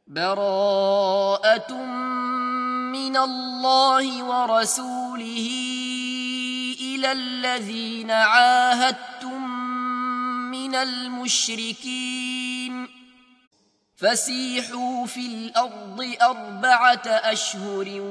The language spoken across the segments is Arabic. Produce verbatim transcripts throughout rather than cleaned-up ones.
براءة من الله ورسوله إلى الذين عاهدتم من المشركين فسيحوا في الأرض أربعة أشهر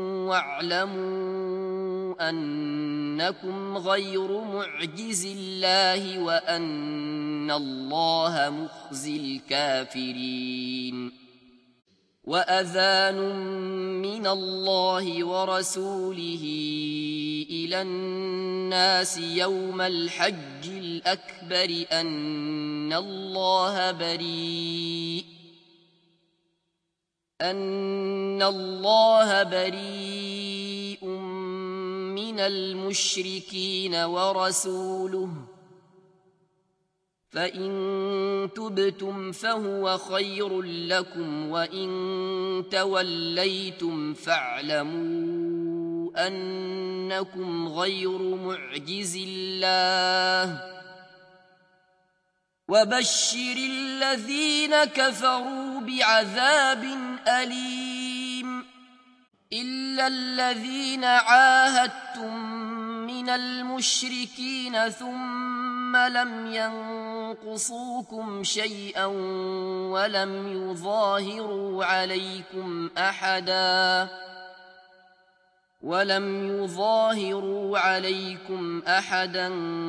واعلموا أنكم غير معجز الله وأن الله مخزي الكافرين وأذان من الله ورسوله إلى الناس يوم الحج الأكبر أن الله بريء أن الله بريء من المشركين ورسوله فإن تبتم فهو خير لكم وإن توليتم فاعلموا أنكم غير معجز الله وبشر الذين كفروا بعذاب أليم إلا الذين عاهدتم من المشركين ثم لم ينقصوكم شيئا ولم يظاهروا عليكم أحدا ولم يظاهروا عليكم أحدا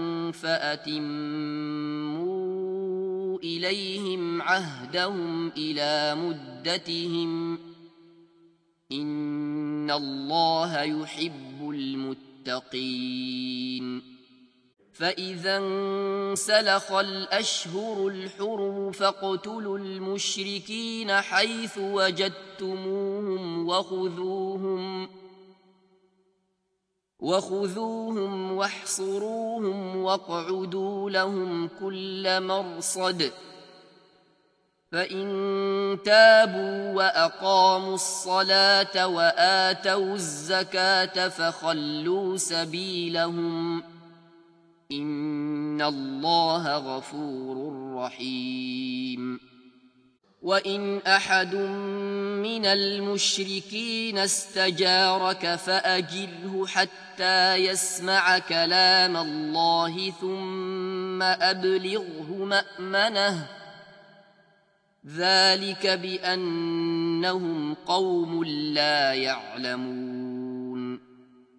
فأتموا إليهم عهدهم إلى مدتهم إن الله يحب المتقين فإذا انسلخ الأشهر الحرم فاقتلوا المشركين حيث وجدتموهم وخذوهم وخذوهم واحصروهم واقعدوا لهم كل مرصد فإن تابوا وأقاموا الصلاة وآتوا الزكاة فخلوا سبيلهم إن الله غفور رحيم وإن أحد من المشركين استجارك فأجره حتى يسمع كلام الله ثم أبلغه مأمنه ذلك بأنهم قوم لا يعلمون